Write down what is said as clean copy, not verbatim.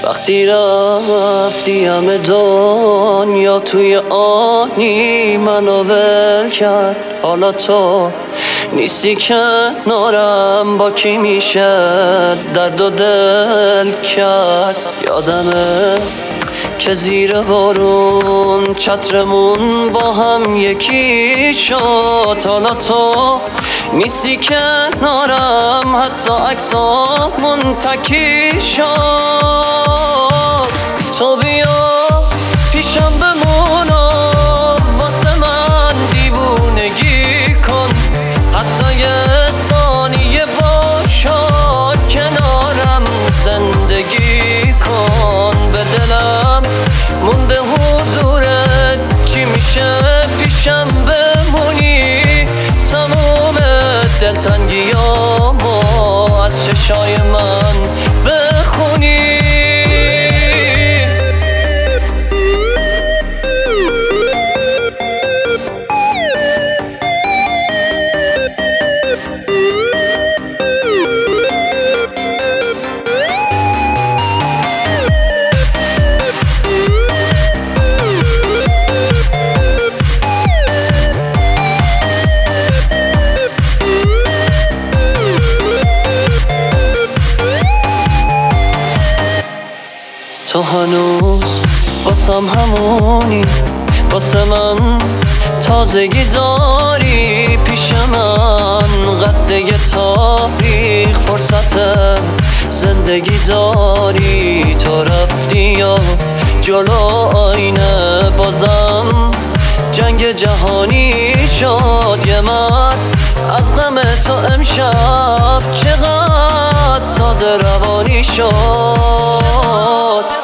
وقتی رفتی همه دنیا توی آنی منو ول کرد. حالا تو نیستی کنارم، با کی میشه درد و دل کرد. یادمه که زیر بارون چترمون با هم یکی شد. حالا تو نیستی کنارم، حتی عکسامون تکی شد. تو بیا پیشم بمون و واسه من دیوونگی کن، حتی یه ثانیه باشا کنارم زندگی کن. به دلم مونده حضورت، چی میشه پیشم بمونی؟ تموم دلتنگیامو از چشای من بخونی. تو هنوز واسم همونی، واسه من تازگی داری. پیش من قده تاریخ فرصت زندگی داری. تو رفتی یا جلو آینه بازم جنگ جهانی شد. یه مرد از غم تو امشب چقدر ساده روانی شد.